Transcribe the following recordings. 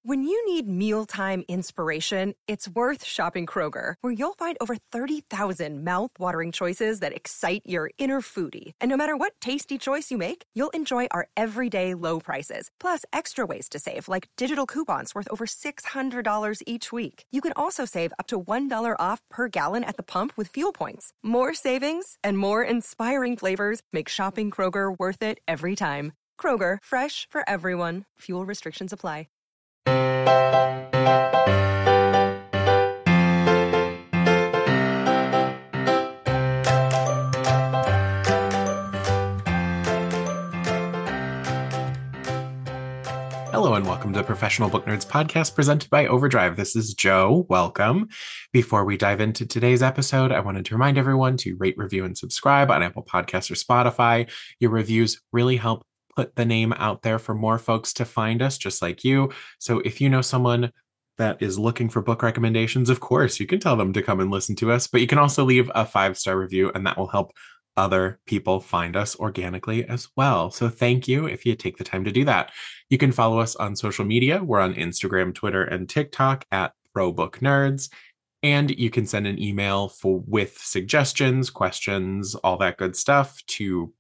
When you need mealtime inspiration, it's worth shopping Kroger, where you'll find over 30,000 mouth-watering choices that excite your inner foodie. And no matter what tasty choice you make, you'll enjoy our everyday low prices, plus extra ways to save, like digital coupons worth over $600 each week. You can also save up to $1 off per gallon at the pump with fuel points. More savings and more inspiring flavors make shopping Kroger worth it every time. Kroger, fresh for everyone. Fuel restrictions apply. Hello and welcome to the Professional Book Nerds podcast presented by Overdrive. This is Joe. Welcome. Before we dive into today's episode, I wanted to remind everyone to rate, review, and subscribe on Apple Podcasts or Spotify. Your reviews really help put the name out there for more folks to find us, just like you. So if you know someone that is looking for book recommendations, of course, you can tell them to come and listen to us, but you can also leave a 5-star review, and that will help other people find us organically as well. So thank you if you take the time to do that. You can follow us on social media. We're on Instagram, Twitter, and TikTok at ProBookNerds. And you can send an email with suggestions, questions, all that good stuff to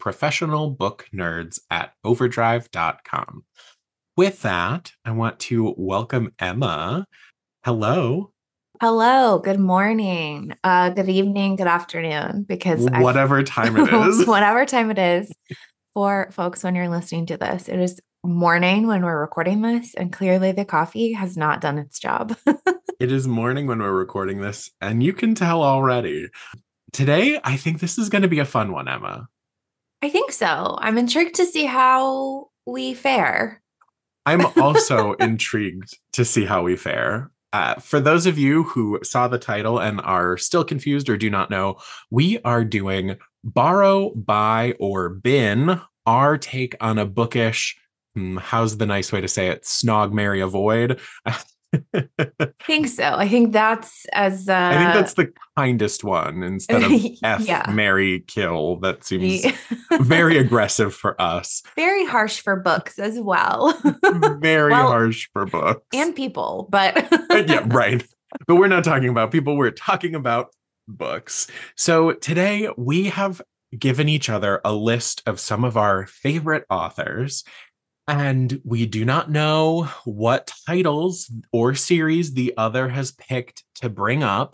professionalbooknerds@overdrive.com. With that, I want to welcome Emma. Hello. Hello, good morning, good evening, good afternoon, because whatever time it is. Whatever time it is for folks when you're listening to this. It is morning when we're recording this, and clearly the coffee has not done its job. It is morning when we're recording this, and you can tell already. Today, I think this is going to be a fun one, Emma. I think so. I'm intrigued to see how we fare. I'm also intrigued to see how we fare. For those of you who saw the title and are still confused or do not know, we are doing Borrow, Buy, or Bin, our take on a bookish, how's the nice way to say it, snog, marry, avoid. I think so. I think that's I think that's the kindest one instead of marry, kill. That seems very aggressive for us. Very harsh for books as well. Very harsh for books. And people, but yeah, right. But we're not talking about people. We're talking about books. So today we have given each other a list of some of our favorite authors. And we do not know what titles or series the other has picked to bring up.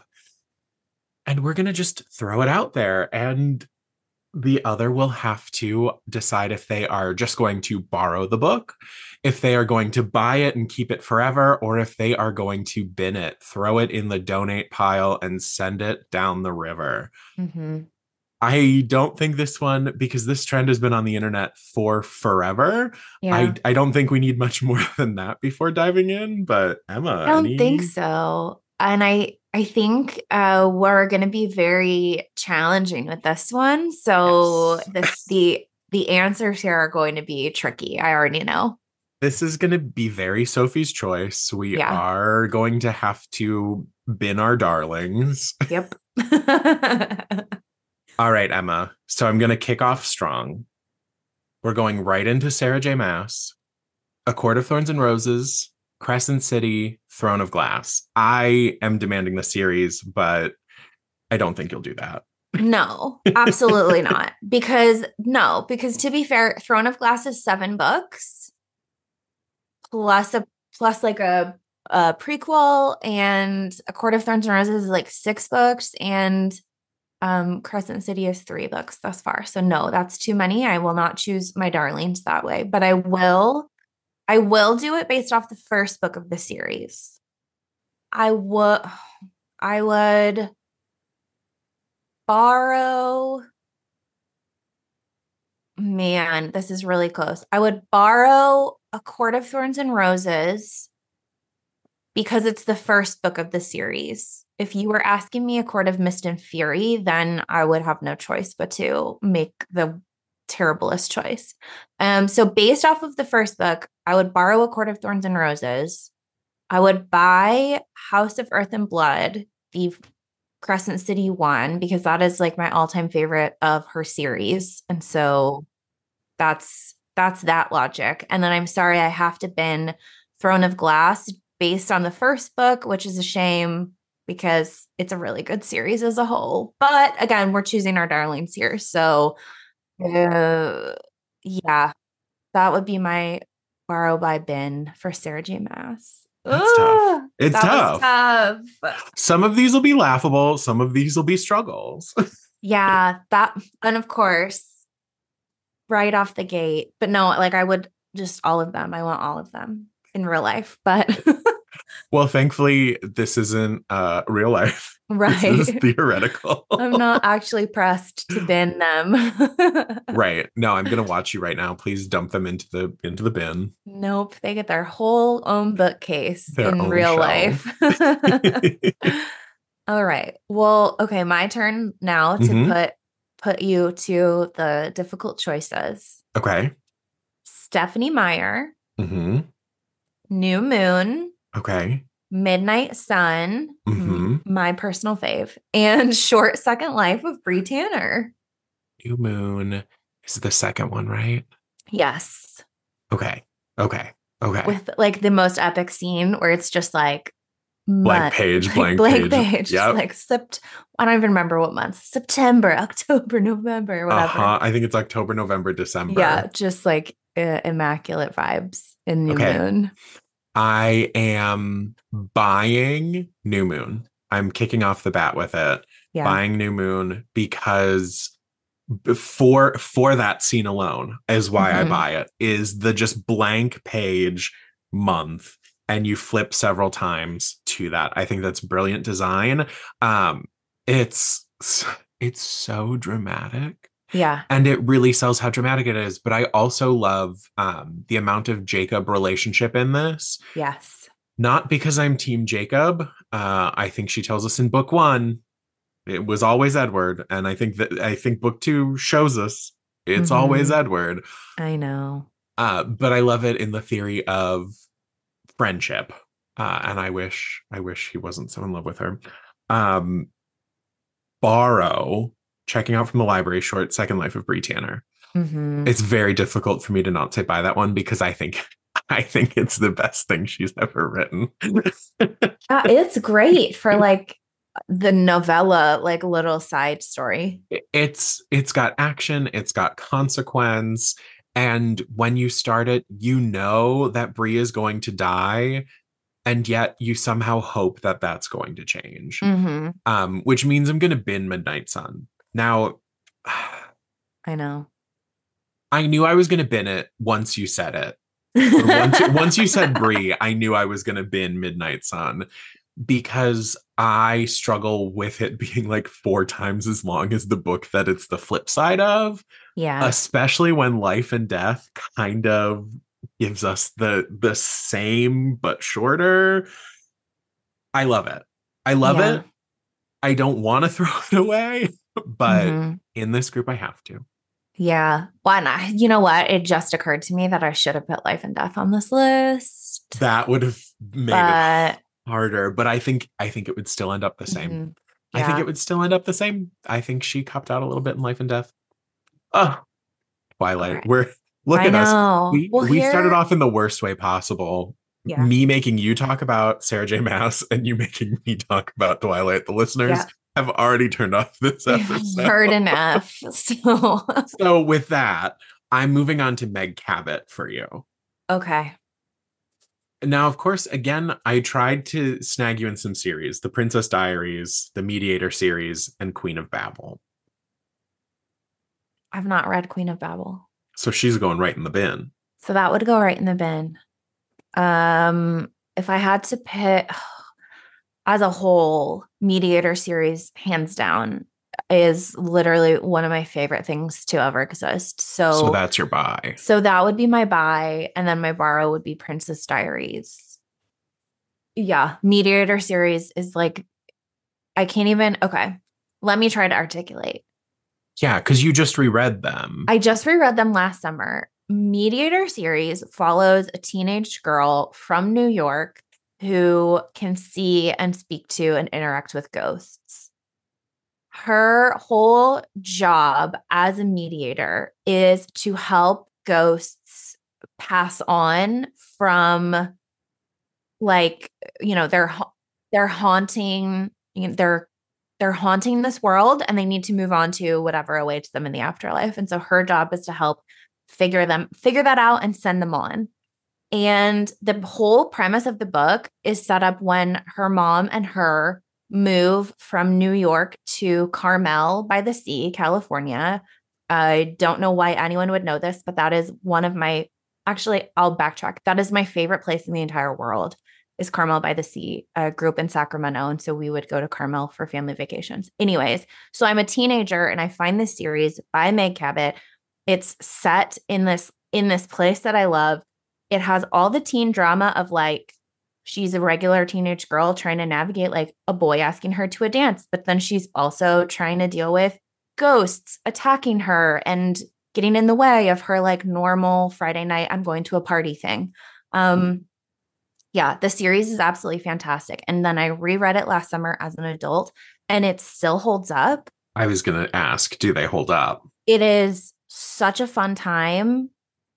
And we're going to just throw it out there. And the other will have to decide if they are just going to borrow the book, if they are going to buy it and keep it forever, or if they are going to bin it, throw it in the donate pile and send it down the river. Mm-hmm. I don't think this one, because this trend has been on the internet for forever. Yeah. I don't think we need much more than that before diving in. But Emma, I don't think so. And I think we're going to be very challenging with this one. So yes. the answers here are going to be tricky. I already know. This is going to be very Sophie's choice. We are going to have to bin our darlings. Yep. All right, Emma. So I'm going to kick off strong. We're going right into Sarah J. Maas, A Court of Thorns and Roses, Crescent City, Throne of Glass. I am demanding the series, but I don't think you'll do that. No, absolutely not. Because to be fair, Throne of Glass is 7 books plus like a prequel, and A Court of Thorns and Roses is like 6 books, and Crescent City is 3 books thus far. So no, that's too many. I will not choose my darlings that way, but I will do it based off the first book of the series. I would borrow, man, this is really close. I would borrow A Court of Thorns and Roses because it's the first book of the series. If you were asking me A Court of Mist and Fury, then I would have no choice but to make the terriblest choice. So based off of the first book, I would borrow A Court of Thorns and Roses. I would buy House of Earth and Blood, the Crescent City one, because that is like my all-time favorite of her series. And so that's that logic. And then I'm sorry, I have to bin Throne of Glass based on the first book, which is a shame because it's a really good series as a whole. But again, we're choosing our darlings here. So yeah, that would be my borrow by bin for Sarah J. Maas. That's tough. It's that tough. Was tough. Some of these will be laughable. Some of these will be struggles. Yeah, and of course, right off the gate. But no, like I would just all of them. I want all of them in real life. But well, thankfully, this isn't real life. Right. This is theoretical. I'm not actually pressed to bin them. Right. No, I'm gonna watch you right now. Please dump them into the bin. Nope. They get their whole own bookcase Their in own real shelf. life. All right. Well, okay, my turn now to put you to the difficult choices. Okay. Stephenie Meyer. Mm-hmm. New Moon. Okay. Midnight Sun, my personal fave, and Short Second Life of Bree Tanner. New Moon is the second one, right? Yes. Okay. With like the most epic scene where it's just like blank page. Yep. Like I don't even remember what month. September, October, November, whatever. I think it's October, November, December. Yeah, just like immaculate vibes in New Moon. I am buying New Moon. I'm kicking off the bat with it. Yeah. Buying New Moon because for that scene alone is why I buy it, is the just blank page month. And you flip several times to that. I think that's brilliant design. It's so dramatic. Yeah. And it really sells how dramatic it is. But I also love the amount of Jacob relationship in this. Yes. Not because I'm team Jacob. I think she tells us in book 1, it was always Edward. And I think book 2 shows us it's always Edward. I know. But I love it in the theory of friendship. And I wish he wasn't so in love with her. Borrow, checking out from the library, Short Second Life of Bree Tanner. It's very difficult for me to not say buy that one because I think it's the best thing she's ever written. It's great for like the novella, like little side story. It's got action, it's got consequence, and when you start it, you know that Bree is going to die. And yet you somehow hope that that's going to change, which means I'm going to bin Midnight Sun. Now, I know. I knew I was going to bin it once you said it. Once you said Bree, I knew I was going to bin Midnight Sun because I struggle with it being like 4 times as long as the book that it's the flip side of. Yeah. Especially when Life and Death kind of gives us the same but shorter. I love it. It. I don't want to throw it away, but in this group I have to. Yeah. Why you know what? It just occurred to me that I should have put Life and Death on this list. That would have made it harder, but I think it would still end up the same. Yeah. I think it would still end up the same. I think she copped out a little bit in Life and Death. Oh, Twilight. Right. Look at us. We started off in the worst way possible. Yeah. Me making you talk about Sarah J. Maas and you making me talk about Twilight. The listeners have already turned off this episode. Heard enough. So with that, I'm moving on to Meg Cabot for you. Okay. Now, of course, again, I tried to snag you in some series. The Princess Diaries, the Mediator series, and Queen of Babel. I've not read Queen of Babel. So she's going right in the bin. So that would go right in the bin. If I had to pick as a whole, Mediator series, hands down, is literally one of my favorite things to ever exist. So that's your buy. So that would be my buy. And then my borrow would be Princess Diaries. Yeah. Mediator series is like, I can't even. Okay. Let me try to articulate. Yeah, because you just reread them. I just reread them last summer. Mediator series follows a teenage girl from New York who can see and speak to and interact with ghosts. Her whole job as a mediator is to help ghosts pass on from like, they're haunting, they're haunting this world, and they need to move on to whatever awaits them in the afterlife. And so her job is to help figure that out and send them on. And the whole premise of the book is set up when her mom and her move from New York to Carmel by the Sea, California. I don't know why anyone would know this, but that is one of my, actually, I'll backtrack. That is my favorite place in the entire world, is Carmel by the Sea. I grew up in Sacramento, and so we would go to Carmel for family vacations. Anyways, so I'm a teenager and I find this series by Meg Cabot. It's set in this place that I love. It has all the teen drama of like, she's a regular teenage girl trying to navigate like a boy asking her to a dance, but then she's also trying to deal with ghosts attacking her and getting in the way of her like normal Friday night, I'm going to a party thing. Yeah, the series is absolutely fantastic. And then I reread it last summer as an adult, and it still holds up. I was going to ask, do they hold up? It is such a fun time.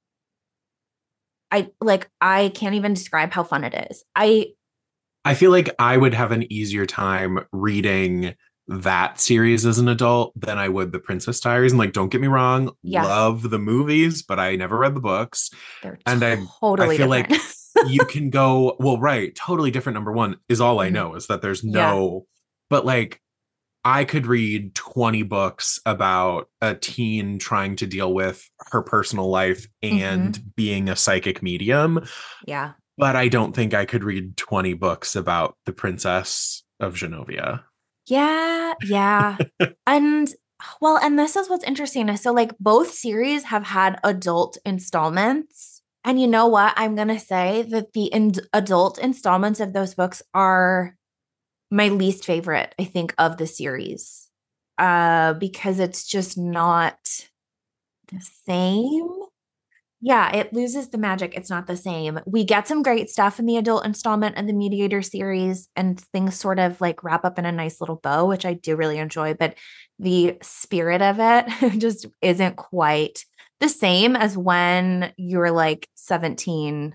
I can't even describe how fun it is. I feel like I would have an easier time reading that series as an adult than I would the Princess Diaries. And like, don't get me wrong, Yes. love the movies, but I never read the books. They're And totally I feel different. like you can go, well, right, totally different. Number one is all I Mhm. know is that there's no, but like, I could read 20 books about a teen trying to deal with her personal life and being a psychic medium. Yeah. But I don't think I could read 20 books about the Princess of Genovia. Yeah. Yeah. And well, and this is what's interesting is so like both series have had adult installments. And you know what? I'm going to say that the adult installments of those books are my least favorite, I think, of the series, because it's just not the same. Yeah, it loses the magic. It's not the same. We get some great stuff in the adult installment and the Mediator series, and things sort of like wrap up in a nice little bow, which I do really enjoy. But the spirit of it just isn't quite the same as when you're like 17.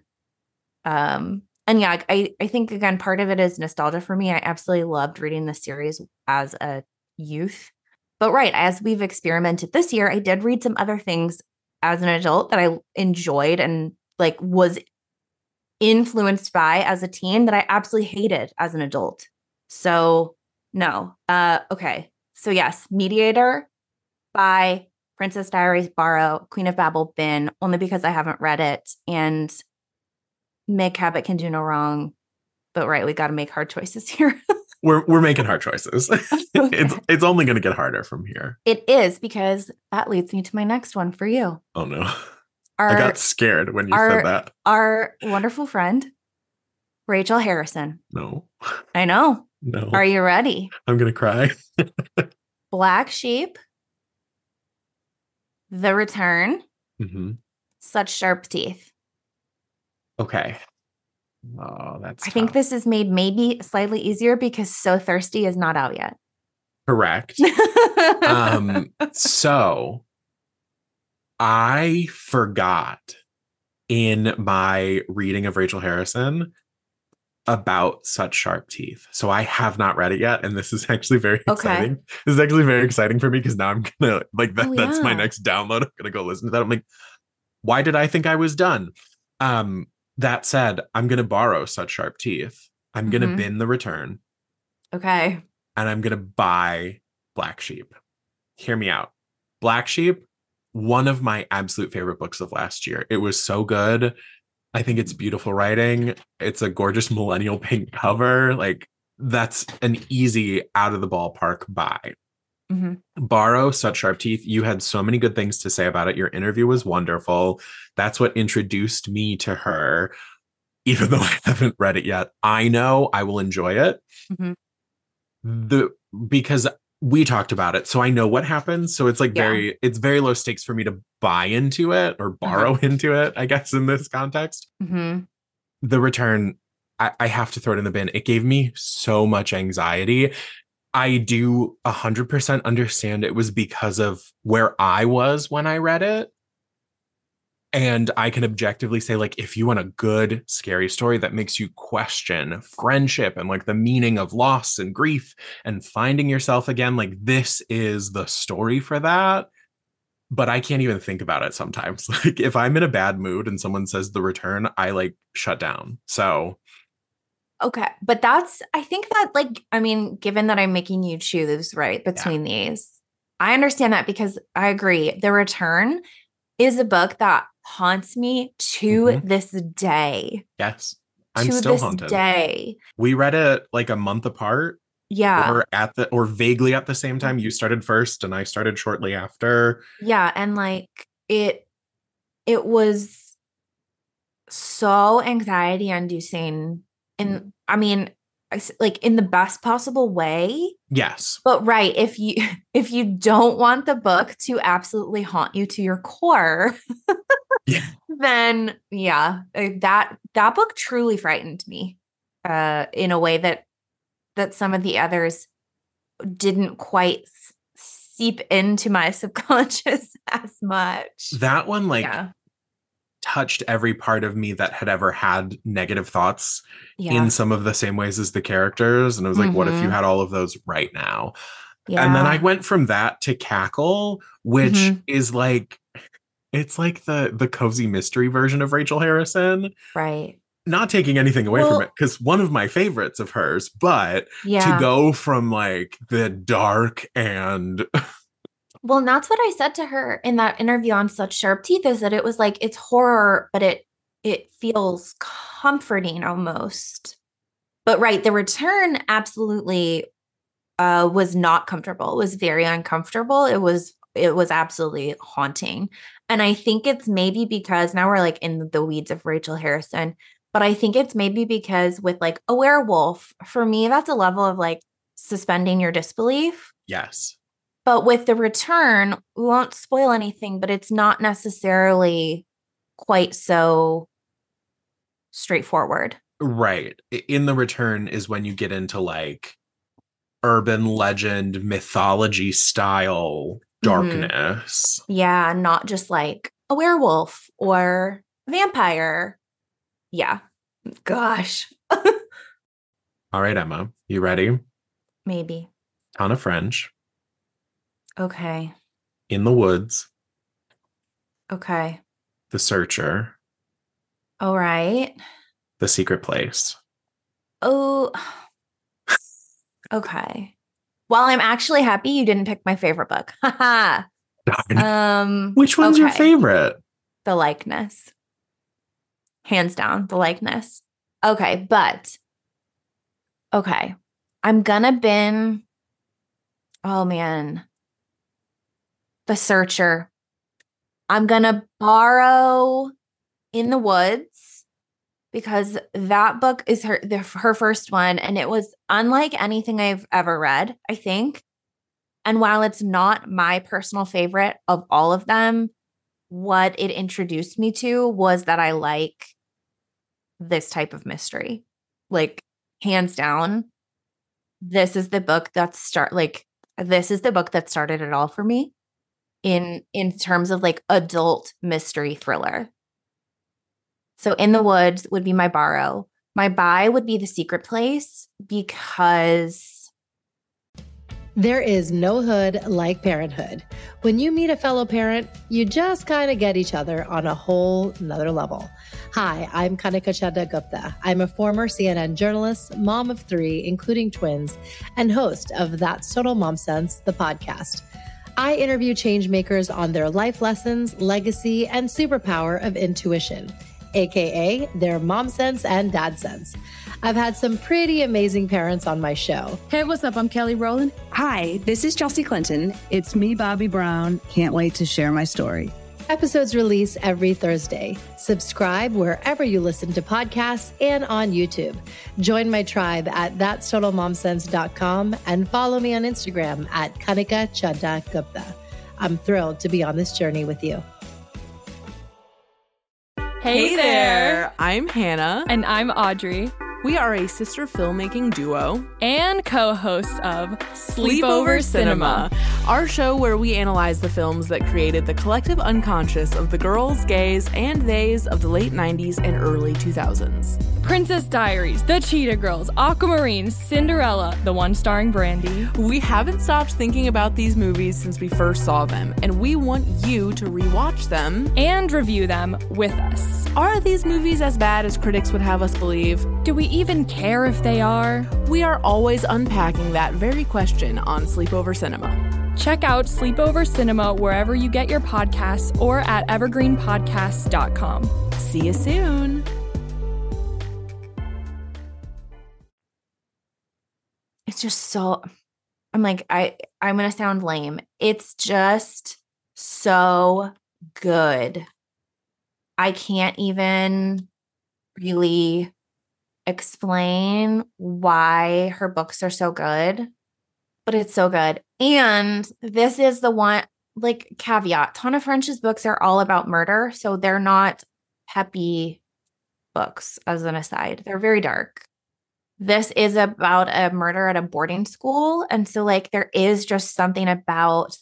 And yeah, I think, again, part of it is nostalgia for me. I absolutely loved reading this series as a youth. But right, as we've experimented this year, I did read some other things as an adult that I enjoyed and like was influenced by as a teen that I absolutely hated as an adult. So no. Okay. So yes, Mediator by Princess Diaries, Borrow, Queen of Babel, Bin, only because I haven't read it. And Meg Cabot can do no wrong. But right, we got to make hard choices here. We're making hard choices. Okay. It's only going to get harder from here. It is, because that leads me to my next one for you. Oh no. I got scared when you said that. Our wonderful friend, Rachel Harrison. No. I know. No. Are you ready? I'm going to cry. Black Sheep, The Return, Such Sharp Teeth. Okay. Oh, that's I think this is made maybe slightly easier because So Thirsty is not out yet. correct. So I forgot in my reading of Rachel Harrison about Such Sharp Teeth. So I have not read it yet. And this is actually very exciting. This is actually very exciting for me because now I'm going to like that's my next download. I'm going to go listen to that. I'm like, why did I think I was done? That said, I'm going to borrow Such Sharp Teeth. I'm going to bin The Return. Okay. And I'm going to buy Black Sheep. Hear me out. Black Sheep, one of my absolute favorite books of last year. It was so good. I think it's beautiful writing. It's a gorgeous millennial pink cover. Like, that's an easy out of the ballpark buy. Borrow Such Sharp Teeth. You had so many good things to say about it. Your interview was wonderful. That's what introduced me to her, even though I haven't read it yet. I know I will enjoy it. Because we talked about it, so I know what happens. So it's like it's very low stakes for me to buy into it or borrow into it, I guess, in this context. The Return, I have to throw it in the bin. It gave me so much anxiety. I do 100% understand it was because of where I was when I read it. And I can objectively say, like, if you want a good, scary story that makes you question friendship and like the meaning of loss and grief and finding yourself again, like, this is the story for that. But I can't even think about it sometimes. Like, if I'm in a bad mood and someone says The Return, I like shut down. So. Okay. But I think that, like, I mean, given that I'm making you choose, right, between these, I understand that because I agree. The Return is a book that haunts me to this day. Yes. I'm still haunted. Day. We read it like a month apart. Yeah. Or vaguely at the same time. You started first and I started shortly after. Yeah. And like it was so anxiety inducing. And I mean, like in the best possible way. Yes. But right. If you don't want the book to absolutely haunt you to your core, then that book truly frightened me in a way that some of the others didn't quite seep into my subconscious as much. That one touched every part of me that had ever had negative thoughts in some of the same ways as the characters. And I was like, what if you had all of those right now? Yeah. And then I went from that to Cackle, which is like, it's like the cozy mystery version of Rachel Harrison. Right. Not taking anything away from it, because one of my favorites of hers, but to go from like the dark and... Well, and that's what I said to her in that interview on Such Sharp Teeth, is that it was like, it's horror, but it feels comforting almost. But right, The Return absolutely was not comfortable. It was very uncomfortable. It was absolutely haunting. And I think it's maybe because now we're like in the weeds of Rachel Harrison, but I think it's maybe because with like a werewolf, for me, that's a level of like suspending your disbelief. Yes. But with The Return, we won't spoil anything, but it's not necessarily quite so straightforward. Right. In The Return is when you get into like urban legend, mythology style darkness. Yeah, not just like a werewolf or vampire. Yeah. Gosh. All right, Emma, you ready? Maybe. Tana French. Okay. In the Woods. Okay. The Searcher. All right. The Secret Place. Oh. Okay. Well, I'm actually happy you didn't pick my favorite book. Haha. Which one's your favorite? The Likeness. Hands down, The Likeness. Okay, but I'm gonna bin. Oh man. The Searcher. I'm gonna borrow In the Woods because that book is her first one, and it was unlike anything I've ever read, I think. And while it's not my personal favorite of all of them, what it introduced me to was that I like this type of mystery. Like, hands down, this is the book that started it all for me in terms of like adult mystery thriller. So In the Woods would be my borrow. My buy would be The Secret Place because there is no hood like parenthood. When you meet a fellow parent, you just kind of get each other on a whole nother level. Hi, I'm Kanika Chadda Gupta. I'm a former CNN journalist, mom of 3, including twins, and host of That's Total Mom Sense, the podcast. I interview change makers on their life lessons, legacy, and superpower of intuition, aka their mom sense and dad sense. I've had some pretty amazing parents on my show. Hey, what's up? I'm Kelly Rowland. Hi, this is Chelsea Clinton. It's me, Bobby Brown. Can't wait to share my story. Episodes release every Thursday. Subscribe wherever you listen to podcasts and on YouTube. Join my tribe at that'stotalmomsense.com and follow me on Instagram at Kanika Chadda Gupta. I'm thrilled to be on this journey with you. Hey there! I'm Hannah. And I'm Audrey. We are a sister filmmaking duo and co-hosts of Sleepover Cinema, our show where we analyze the films that created the collective unconscious of the girls, gays, and theys of the late 90s and early 2000s. Princess Diaries, The Cheetah Girls, Aquamarine, Cinderella, the one starring Brandy. We haven't stopped thinking about these movies since we first saw them, and we want you to rewatch them and review them with us. Are these movies as bad as critics would have us believe? Do we even care if they are? We are always unpacking that very question on Sleepover Cinema. Check out Sleepover Cinema wherever you get your podcasts or at evergreenpodcasts.com. See you soon. It's just so, I'm like, I'm going to sound lame. It's just so good. I can't even really explain why her books are so good, but it's so good. And this is the one, like, caveat. Tana French's books are all about murder, so they're not peppy books, as an aside. They're very dark. This is about a murder at a boarding school. And so, like, there is just something about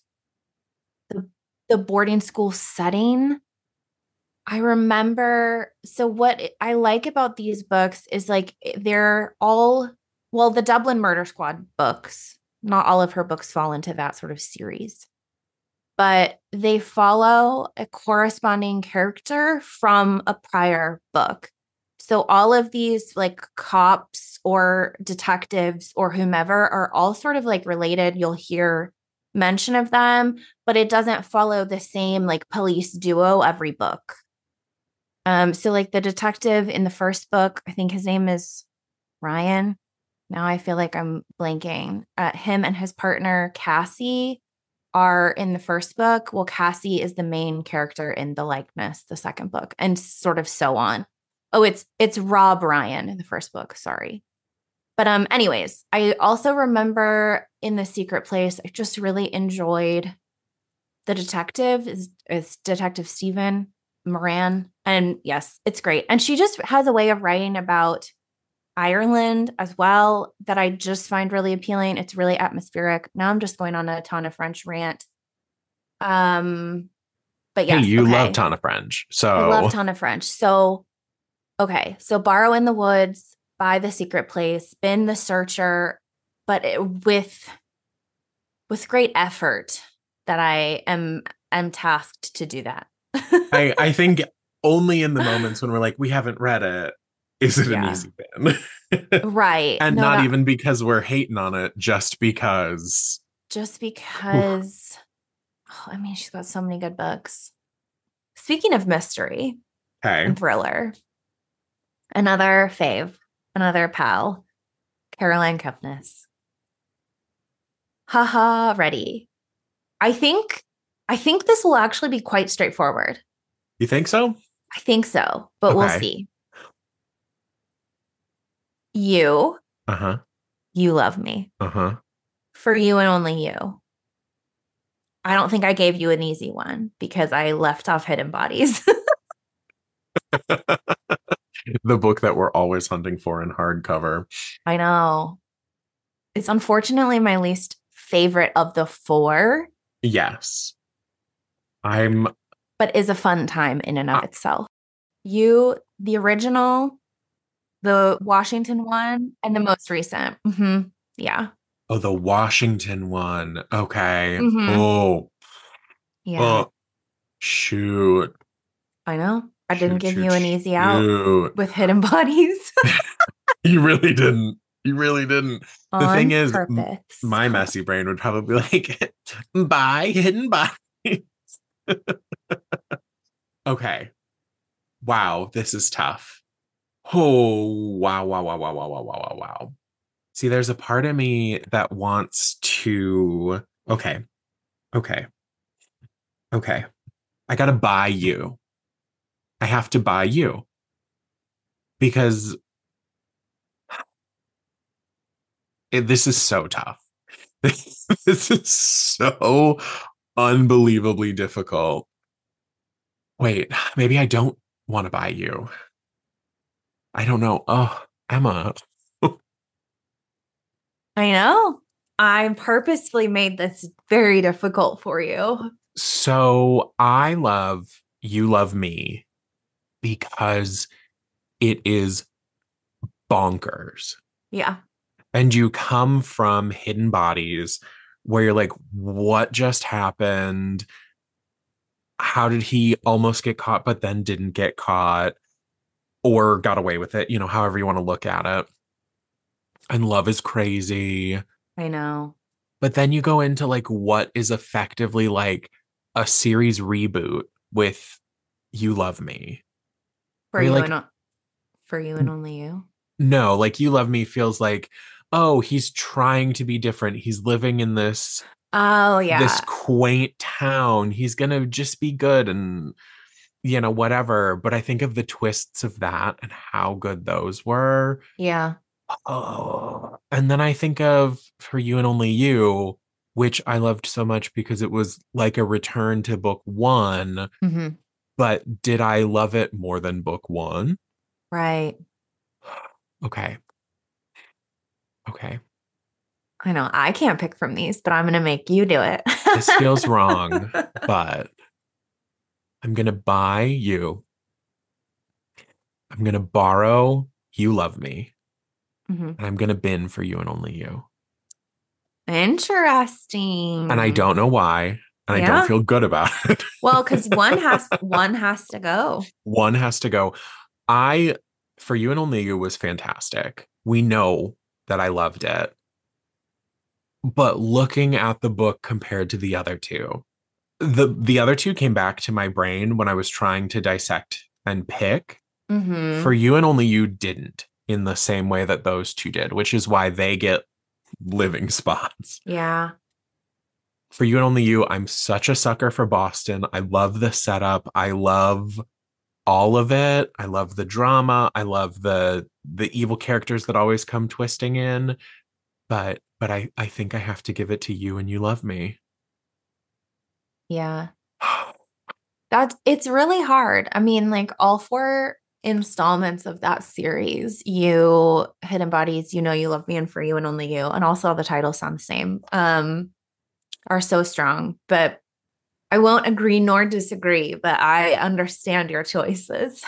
the boarding school setting. I remember, so what I like about these books is, like, they're all, well, the Dublin Murder Squad books, not all of her books fall into that sort of series, but they follow a corresponding character from a prior book. So all of these, like, cops or detectives or whomever are all sort of, like, related. You'll hear mention of them, but it doesn't follow the same, like, police duo every book. So, like, the detective in the first book, I think his name is Ryan. Now I feel like I'm blanking. Him and his partner, Cassie, are in the first book. Well, Cassie is the main character in The Likeness, the second book, and sort of so on. Oh, it's Rob Ryan in the first book. Sorry. But anyways, I also remember in The Secret Place, I just really enjoyed the detective is Detective Stephen Moran. And yes, it's great. And she just has a way of writing about Ireland as well that I just find really appealing. It's really atmospheric. Now I'm just going on a Tana French rant. But yes. Hey, you love Tana French. So I love Tana French. So, okay. So Borrow in the Woods, By the Secret Place, Been the Searcher, but with great effort that I am tasked to do that. I think only in the moments when we're like, we haven't read it, is it an easy bin? Right. And not even because we're hating on it, just because. Just because. Oh, I mean, she's got so many good books. Speaking of mystery and thriller, another fave, another pal, Caroline Kepnes. Haha, ready. I think this will actually be quite straightforward. You think so? I think so, but we'll see. You. Uh-huh. You love me. Uh-huh. For you and only you. I don't think I gave you an easy one because I left off Hidden Bodies. The book that we're always hunting for in hardcover. I know. It's unfortunately my least favorite of the four. Yes. But is a fun time in and of itself. You, the original, the Washington one, and the most recent. Mm-hmm. Yeah. Oh, the Washington one. Okay. Mm-hmm. Oh. Yeah. Oh. Shoot. I know. I didn't give you an easy out with Hidden Bodies. You really didn't. You really didn't. The thing is, my messy brain would probably be like, bye, Hidden Bodies. Okay. Wow, this is tough. Oh, wow. See, there's a part of me that wants to... Okay. I gotta buy you. I have to buy you. Because this is so tough. This is so unbelievably difficult. Wait, maybe I don't want to buy you. I don't know. Oh, Emma. I know. I purposefully made this very difficult for you. So I love You Love Me because it is bonkers. Yeah. And you come from Hidden Bodies where you're like, what just happened? How did he almost get caught, but then didn't get caught or got away with it? You know, however you want to look at it. And Love is Crazy. I know. But then you go into like what is effectively like a series reboot with You Love Me. For Where you, you're like, and for you and only you. no, like You Love Me feels like, oh, he's trying to be different. He's living in this Oh, yeah. this quaint town. He's gonna just be good and you know, whatever. But I think of the twists of that and how good those were. Yeah. Oh, and then I think of For You and Only You, which I loved so much because it was like a return to book one. Mm-hmm. But did I love it more than book one? Right. Okay. Okay. I know. I can't pick from these, but I'm going to make you do it. This feels wrong, but I'm going to buy you. I'm going to borrow You Love Me. Mm-hmm. And I'm going to bin For You and Only You. Interesting. And I don't know why. And I don't feel good about it. Well, because one has to go. One has to go. For You and Only You was fantastic. We know that I loved it. But looking at the book compared to the other two, the other two came back to my brain when I was trying to dissect and pick. Mm-hmm. For You and Only You didn't in the same way that those two did, which is why they get living spots. Yeah. For You and Only You, I'm such a sucker for Boston. I love the setup. I love all of it. I love the drama. I love the evil characters that always come twisting in. But I think I have to give it to You and You Love Me. Yeah. It's really hard. I mean, like all 4 installments of that series, You, Hidden Bodies, You Know You Love Me, and For You and Only You, and also the titles sound the same, are so strong. But I won't agree nor disagree, but I understand your choices.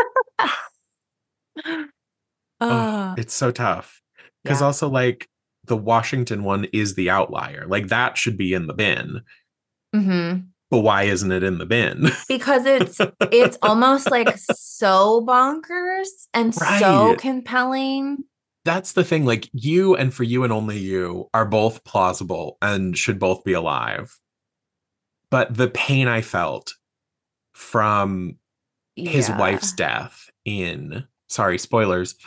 It's so tough. Because also like the Washington one is the outlier. Like that should be in the bin. Mm-hmm. But why isn't it in the bin? Because it's almost like so bonkers and so compelling. That's the thing. Like You and For You and Only You are both plausible and should both be alive. But the pain I felt from his wife's death in, sorry, spoilers.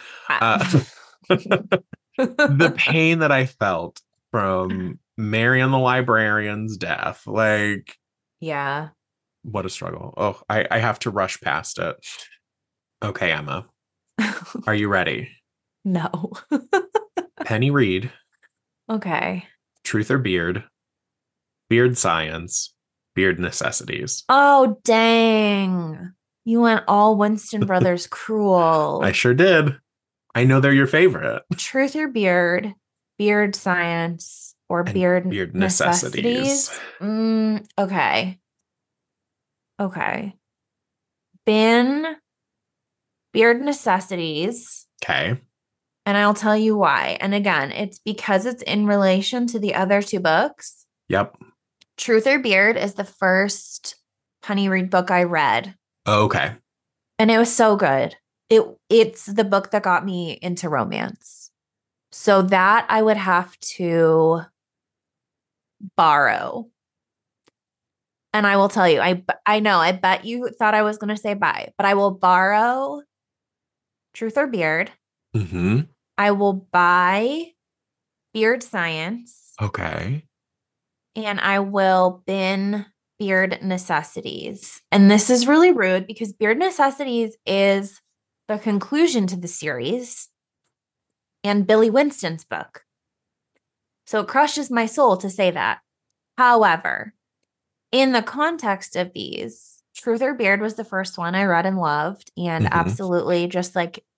The pain that I felt from Marion the Librarian's death, like, yeah, what a struggle. Oh, I have to rush past it. Okay, Emma, are you ready? No. Penny Reed. Okay. Truth or Beard? Beard Science. Beard Necessities. Oh, dang. You went all Winston Brothers cruel. I sure did. I know they're your favorite. Truth or Beard, Beard Science, or Beard Necessities. Okay. Okay. Bin Beard Necessities. Okay. And I'll tell you why. And again, it's because it's in relation to the other 2 books. Yep. Truth or Beard is the first Penny Reed book I read. Okay. And it was so good. It's the book that got me into romance. So that I would have to borrow. And I will tell you, I know, I bet you thought I was going to say bye, but I will borrow Truth or Beard. Mm-hmm. I will buy Beard Science. Okay. And I will bin Beard Necessities. And this is really rude because Beard Necessities is the conclusion to the series and Billy Winston's book. So it crushes my soul to say that. However, in the context of these, Truth or Beard was the first one I read and loved. And absolutely just like,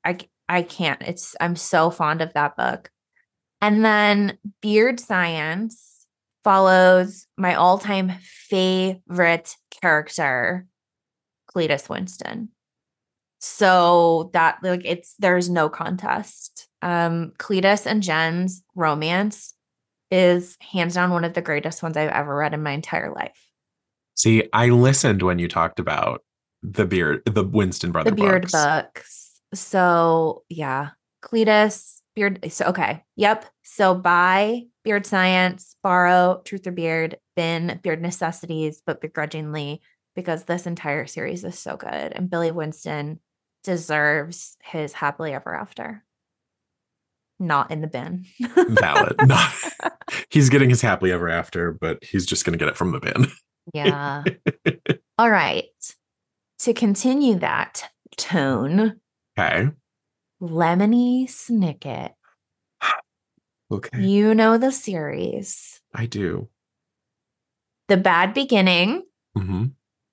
I can't. I'm so fond of that book. And then Beard Science follows my all-time favorite character, Cletus Winston. So that like there's no contest. Cletus and Jen's romance is hands down one of the greatest ones I've ever read in my entire life. See, I listened when you talked about the Winston brother Beard books. So yeah, Cletus, Beard. So okay, yep. So buy Beard Science, borrow Truth or Beard, bin Beard Necessities, but begrudgingly, because this entire series is so good, and Billy Winston deserves his happily ever after. Not in the bin. Valid. Not, he's getting his happily ever after, but he's just going to get it from the bin. Yeah. All right. To continue that tone. Okay. Lemony Snicket. Okay. You know the series. I do. The Bad Beginning. Mm-hmm.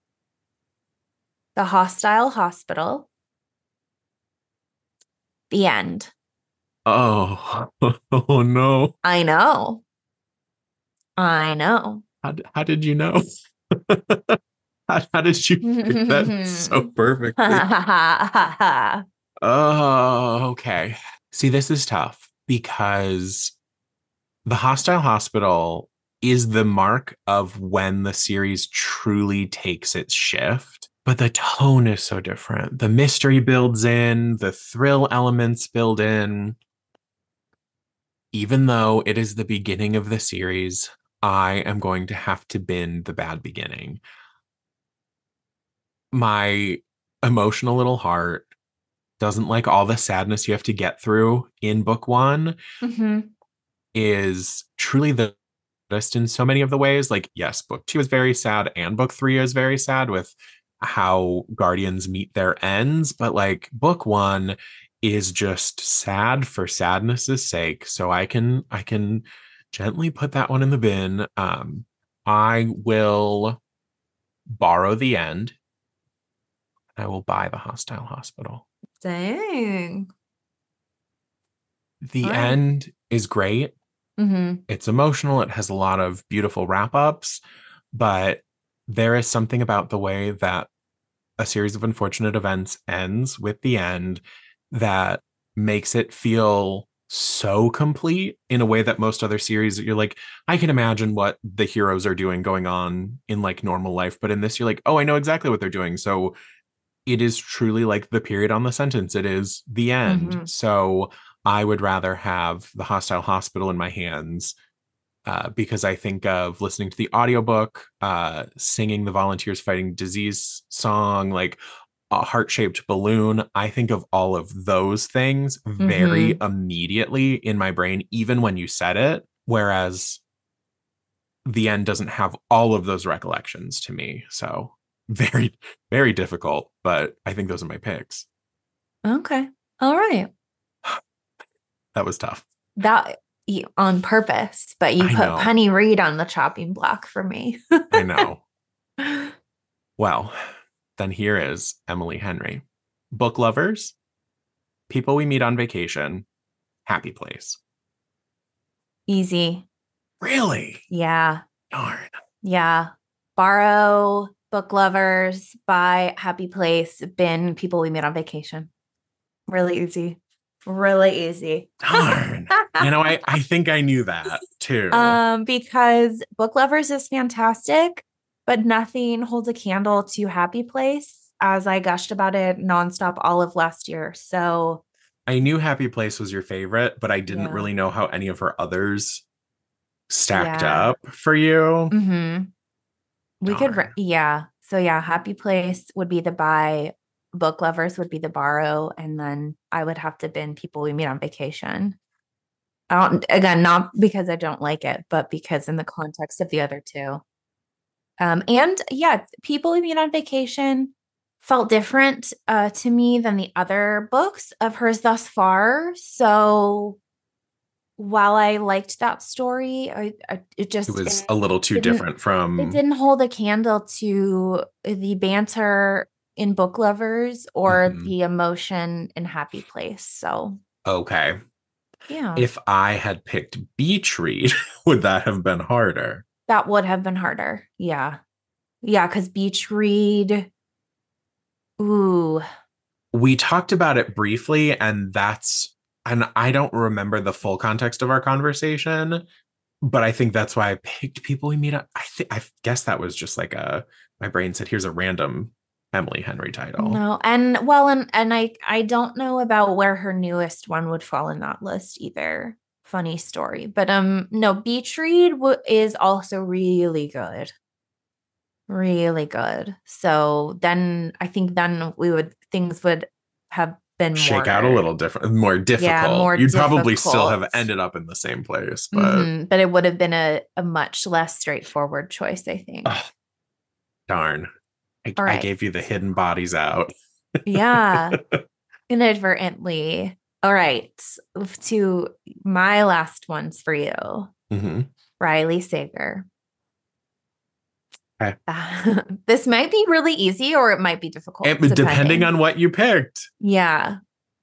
The Hostile Hospital. The End. Oh. Oh no. I know. How did you know? How did you do that so perfectly? Oh, okay. See, this is tough because the Hostile Hospital is the mark of when the series truly takes its shift. But the tone is so different. The mystery builds in, the thrill elements build in. Even though it is the beginning of the series, I am going to have to bin The Bad Beginning. My emotional little heart doesn't like all the sadness you have to get through in book one. Mm-hmm. Is truly the best in so many of the ways. Like, yes, book 2 is very sad and book 3 is very sad with how Guardians meet their ends. But like book 1 is just sad for sadness's sake. So I can gently put that one in the bin. I will borrow The End. I will buy The Hostile Hospital. Dang. The End is great. Mm-hmm. It's emotional. It has a lot of beautiful wrap-ups, but there is something about the way that a series of unfortunate events ends with the end that makes it feel so complete in a way that most other series, you're like, I can imagine what the heroes are doing going on in like normal life. But in this, you're like, oh, I know exactly what they're doing. So it is truly like the period on the sentence. It is the end. Mm-hmm. So I would rather have The Hostile Hospital in my hands because I think of listening to the audiobook, singing the Volunteers Fighting Disease song, like a heart-shaped balloon. I think of all of those things very immediately in my brain, even when you said it. Whereas The End doesn't have all of those recollections to me. So very, very difficult. But I think those are my picks. Okay. All right. That was tough. That on purpose, but you put Penny Reed on the chopping block for me. I know. Well, then here is Emily Henry. Book lovers, people we meet on vacation, happy place. Easy. Really? Yeah. Darn. Yeah. Borrow, book lovers, buy, happy place, bin, people we meet on vacation. Really easy. Really easy. Darn. I think I knew that too. Because Book Lovers is fantastic, but nothing holds a candle to Happy Place, as I gushed about it nonstop all of last year. So I knew Happy Place was your favorite, but I didn't really know how any of her others stacked up for you. Mm-hmm. We could, So yeah, Happy Place would be the buy. Book lovers would be the borrow, and then I would have to bin people we meet on vacation. Not because I don't like it, but because in the context of the other two. And yeah, people we meet on vacation felt different to me than the other books of hers thus far. So while I liked that story, it was a little too different from. It didn't hold a candle to the banter in Book Lovers or the emotion in Happy Place. So okay. Yeah. If I had picked Beach Read, would that have been harder? That would have been harder. Yeah. Yeah, because Beach Read. Ooh. We talked about it briefly, and I don't remember the full context of our conversation, but I think that's why I picked People We Meet Up. I guess that was just like my brain said, here's a random Emily Henry title. No, and I don't know about where her newest one would fall in that list either. Funny story, but no, Beach Read is also really good, really good. So then I think things would have been shake out a little different, more difficult. Yeah, You'd probably still have ended up in the same place, but but it would have been a much less straightforward choice, I think. Oh, darn. I gave you the hidden bodies out. Yeah. Inadvertently. All right. To my last ones for you. Riley Sager. Okay. This might be really easy or it might be difficult. Depending on what you picked. Yeah.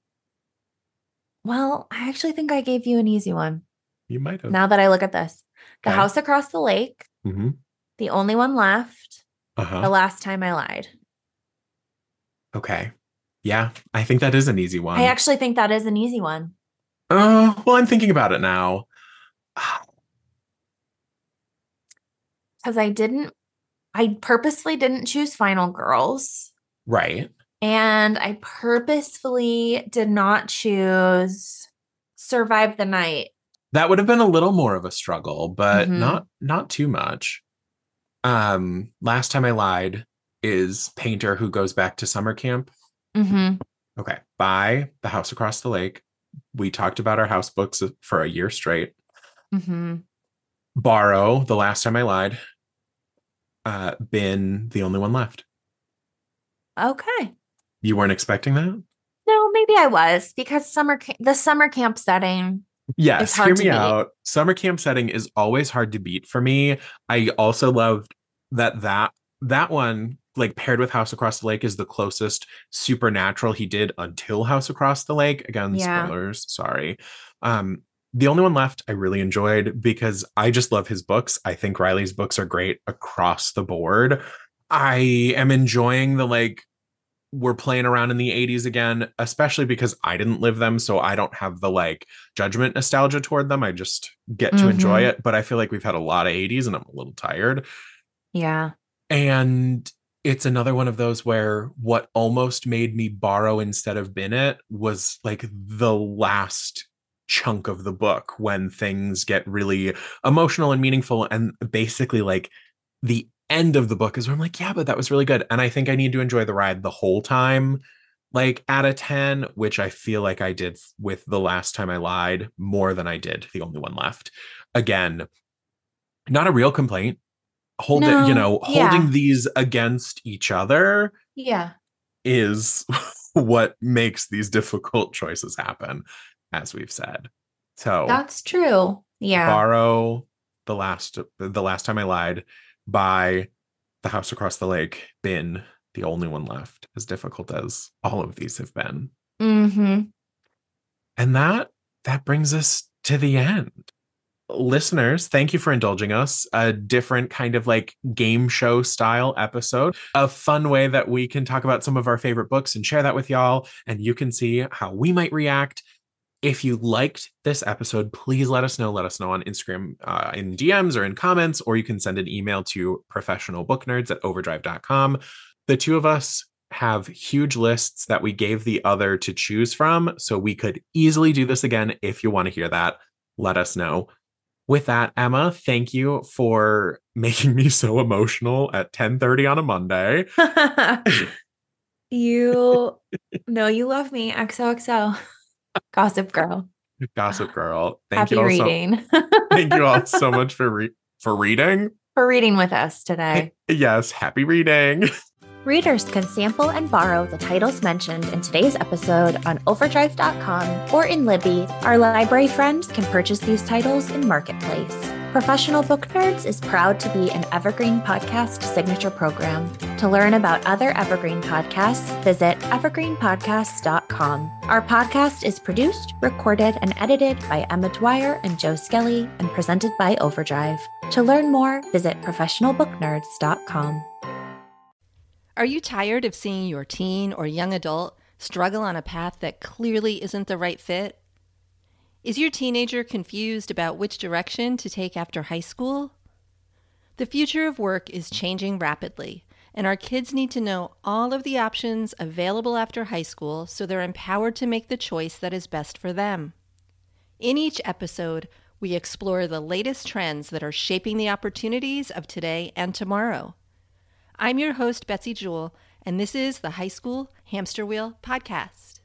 Well, I actually think I gave you an easy one. You might have. Now that I look at this. The Okay. House Across the Lake. The Only One Left. The Last Time I Lied. Okay. Yeah, I think that is an easy one. I actually think that is an easy one. Oh, well, I'm thinking about it now. Because I purposefully didn't choose Final Girls. Right. And I purposefully did not choose Survive the Night. That would have been a little more of a struggle, but not too much. Last Time I Lied is Painter Who Goes Back to Summer Camp. Okay. By The House Across the Lake. We talked about our house books for a year straight. Borrow, The Last Time I Lied. Been The Only One Left. Okay. You weren't expecting that? No, maybe I was, because the summer camp setting. Yes, hear me out. Summer camp setting is always hard to beat for me. I also loved that one, like paired with House Across the Lake, is the closest supernatural he did until House Across the Lake. Again, spoilers, sorry. The Only One Left, I really enjoyed because I just love his books. I think Riley's books are great across the board. I am enjoying we're playing around in the 80s again, especially because I didn't live them. So I don't have the judgment nostalgia toward them. I just get to enjoy it. But I feel like we've had a lot of 80s and I'm a little tired. Yeah. And it's another one of those where what almost made me borrow instead of bin it was the last chunk of the book when things get really emotional and meaningful. And basically the end of the book is where I'm like, yeah, but that was really good. And I think I need to enjoy the ride the whole time, out of 10, which I feel like I did with The Last Time I Lied more than I did The Only One Left. Again, not a real complaint. Holding these against each other is what makes these difficult choices happen, as we've said. So that's true. Yeah. Borrow, The Last Time I Lied, by The House Across the Lake, been The Only One Left, as difficult as all of these have been. And that brings us to the end. Listeners, thank you for indulging us. A different kind of game show style episode, a fun way that we can talk about some of our favorite books and share that with y'all, and you can see how we might react. If you liked this episode, please let us know. Let us know on Instagram in DMs or in comments, or you can send an email to professionalbooknerds@overdrive.com. The two of us have huge lists that we gave the other to choose from, so we could easily do this again. If you want to hear that, let us know. With that, Emma, thank you for making me so emotional at 10:30 on a Monday. You know you love me. XOXO. Gossip Girl. Gossip Girl. Happy reading. Thank you all so much for reading. For reading with us today. Yes, happy reading. Readers can sample and borrow the titles mentioned in today's episode on overdrive.com or in Libby. Our library friends can purchase these titles in Marketplace. Professional Book Nerds is proud to be an Evergreen Podcast signature program. To learn about other Evergreen podcasts, visit evergreenpodcasts.com. Our podcast is produced, recorded, and edited by Emma Dwyer and Joe Skelly and presented by Overdrive. To learn more, visit professionalbooknerds.com. Are you tired of seeing your teen or young adult struggle on a path that clearly isn't the right fit? Is your teenager confused about which direction to take after high school? The future of work is changing rapidly, and our kids need to know all of the options available after high school so they're empowered to make the choice that is best for them. In each episode, we explore the latest trends that are shaping the opportunities of today and tomorrow. I'm your host, Betsy Jewell, and this is the High School Hamster Wheel Podcast.